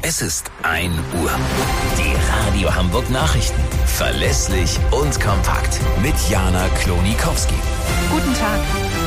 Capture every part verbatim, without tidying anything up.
Es ist ein Uhr. Die Radio Hamburg Nachrichten. Verlässlich und kompakt. Mit Jana Klonikowski. Guten Tag.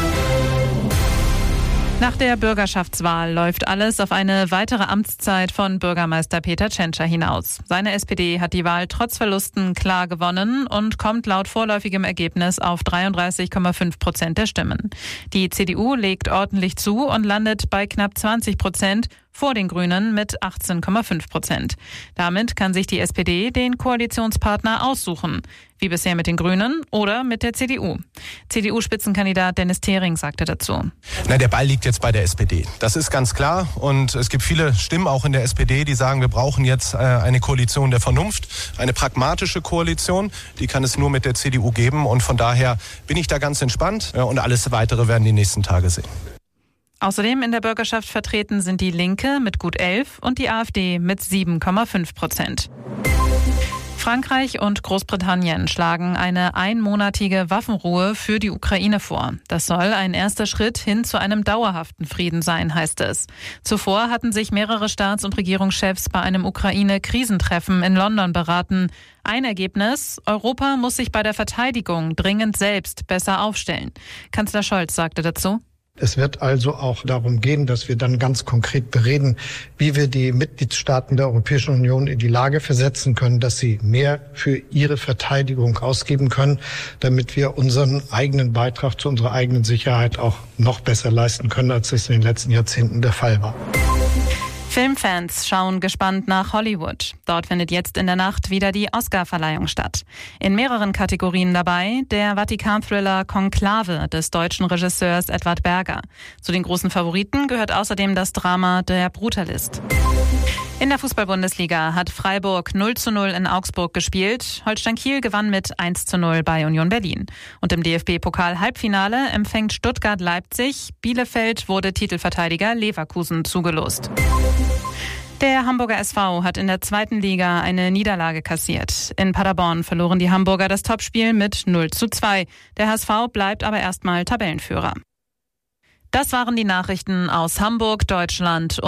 Nach der Bürgerschaftswahl läuft alles auf eine weitere Amtszeit von Bürgermeister Peter Tschentscher hinaus. Seine S P D hat die Wahl trotz Verlusten klar gewonnen und kommt laut vorläufigem Ergebnis auf dreiunddreißig Komma fünf Prozent der Stimmen. Die C D U legt ordentlich zu und landet bei knapp zwanzig Prozent, vor den Grünen mit achtzehn Komma fünf Prozent. Damit kann sich die S P D den Koalitionspartner aussuchen, wie bisher mit den Grünen oder mit der C D U. C D U-Spitzenkandidat Dennis Thering sagte dazu: Na, der Ball liegt jetzt bei der S P D. Das ist ganz klar. Und es gibt viele Stimmen auch in der S P D, die sagen, wir brauchen jetzt eine Koalition der Vernunft, eine pragmatische Koalition. Die kann es nur mit der C D U geben. Und von daher bin ich da ganz entspannt. Und alles Weitere werden die nächsten Tage sehen. Außerdem in der Bürgerschaft vertreten sind die Linke mit gut elf und die AfD mit sieben Komma fünf Prozent. Frankreich und Großbritannien schlagen eine einmonatige Waffenruhe für die Ukraine vor. Das soll ein erster Schritt hin zu einem dauerhaften Frieden sein, heißt es. Zuvor hatten sich mehrere Staats- und Regierungschefs bei einem Ukraine-Krisentreffen in London beraten. Ein Ergebnis: Europa muss sich bei der Verteidigung dringend selbst besser aufstellen. Kanzler Scholz sagte dazu: Es wird also auch darum gehen, dass wir dann ganz konkret bereden, wie wir die Mitgliedstaaten der Europäischen Union in die Lage versetzen können, dass sie mehr für ihre Verteidigung ausgeben können, damit wir unseren eigenen Beitrag zu unserer eigenen Sicherheit auch noch besser leisten können, als es in den letzten Jahrzehnten der Fall war. Filmfans schauen gespannt nach Hollywood. Dort findet jetzt in der Nacht wieder die Oscar-Verleihung statt. In mehreren Kategorien dabei der Vatikan-Thriller Konklave des deutschen Regisseurs Edward Berger. Zu den großen Favoriten gehört außerdem das Drama Der Brutalist. In der Fußball-Bundesliga hat Freiburg null zu null in Augsburg gespielt. Holstein Kiel gewann mit eins zu null bei Union Berlin. Und im D F B-Pokal-Halbfinale empfängt Stuttgart Leipzig. Bielefeld wurde Titelverteidiger Leverkusen zugelost. Der Hamburger S V hat in der zweiten Liga eine Niederlage kassiert. In Paderborn verloren die Hamburger das Topspiel mit null zu zwei. Der H S V bleibt aber erstmal Tabellenführer. Das waren die Nachrichten aus Hamburg, Deutschland und